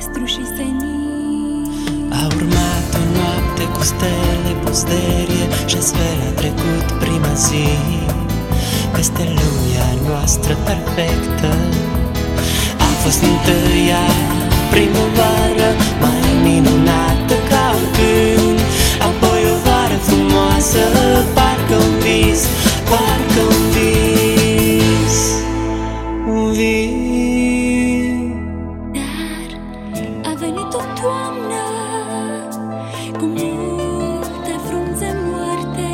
albastru și senin. A urmat o noapte cu stele pusterie și astfel a trecut prima zi peste lumea noastră perfectă. A fost întâia primăvară mai minunată ca oricând, apoi o vară frumoasă, parcă un vis, parcă un vis, un vis. Dar a venit o toamnă cu multe frunze moarte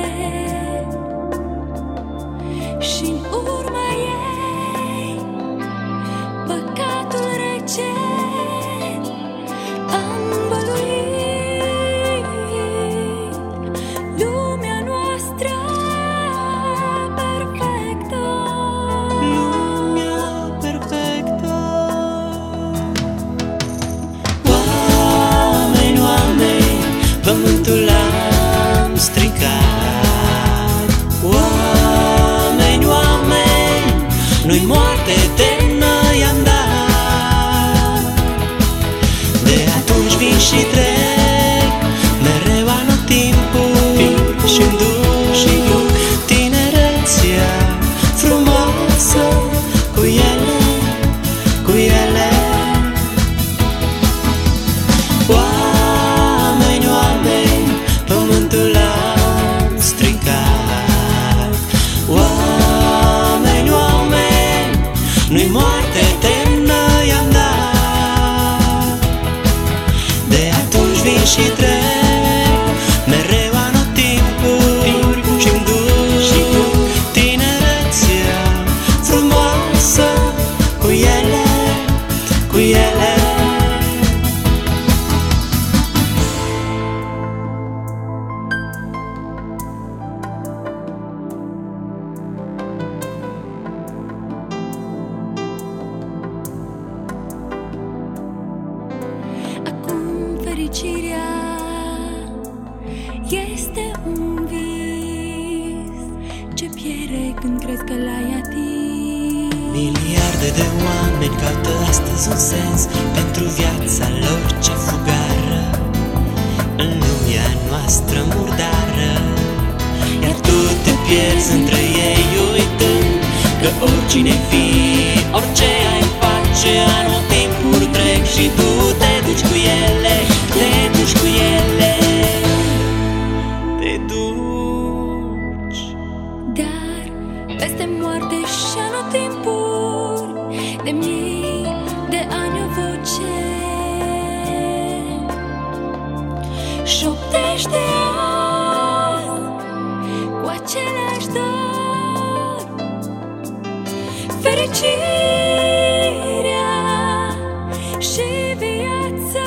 și-n urma ei păcatul rece a învăluit lumea noastră perfectă. Lumea perfectă. Oameni, oameni, pământul am stricat. Oameni, oameni, nu-i moarte eternă i-am dat. De atunci vin și trec, mereu anot timpul și-mi duc tinerețea frumoasă cu ele, cu ele. Oameni, oameni, pământul am stricat. Oameni, oameni, nu-i moarte eternă i-am dat. De atunci vin și trec, mereu anot timpul și-mi duc tinerețea frumoasă cu ele, cu ele. Acum fericirea este un vis ce pierde când crezi că l-ai atins. Miliarde de oameni caută astăzi un sens pentru viața lor ce fugară în lumea noastră murdară. Iar tu te pierzi între ei uitând că oricine-i fi, orice ai face, anotimpuri trec și tu te duci cu ele, te duci cu ele, te duci. Dar peste moarte și anotimpuri de mii de ani o voce șoptește azi cu aceleași dor. Fericirea și viața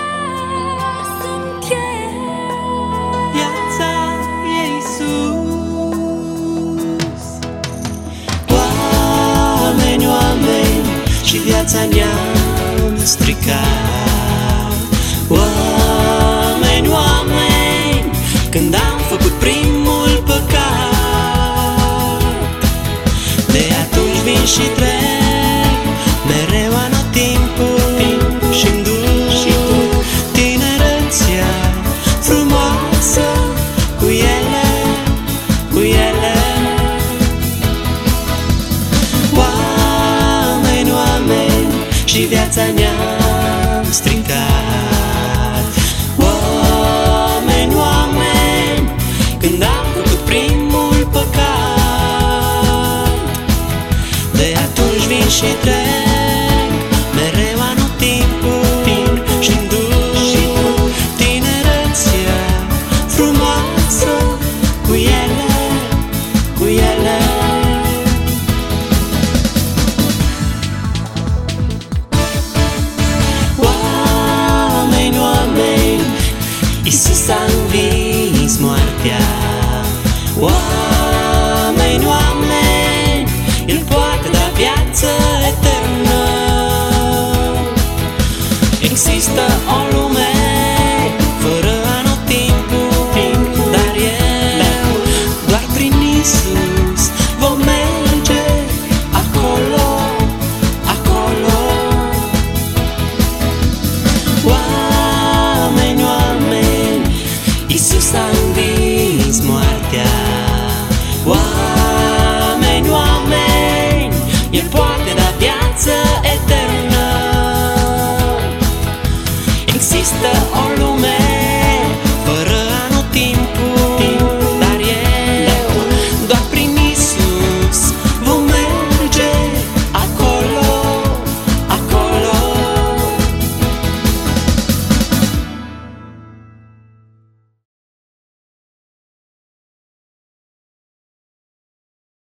sunt eu. Viața e Iisus. Oameni, oameni, și viața ne-am stricat. Oameni, oameni, când am făcut primul păcat. De atunci vin și trec, mereu anot timpul și-mi duc tinerețea frumoasă cu ele, cu ele. Oameni, oameni, și viața ne-am stricat. Oameni, oameni, când am făcut primul păcat. De atunci vin și trec, mereu anot timpul și-mi duc tinerețea frumoasă cu ele, cu ele.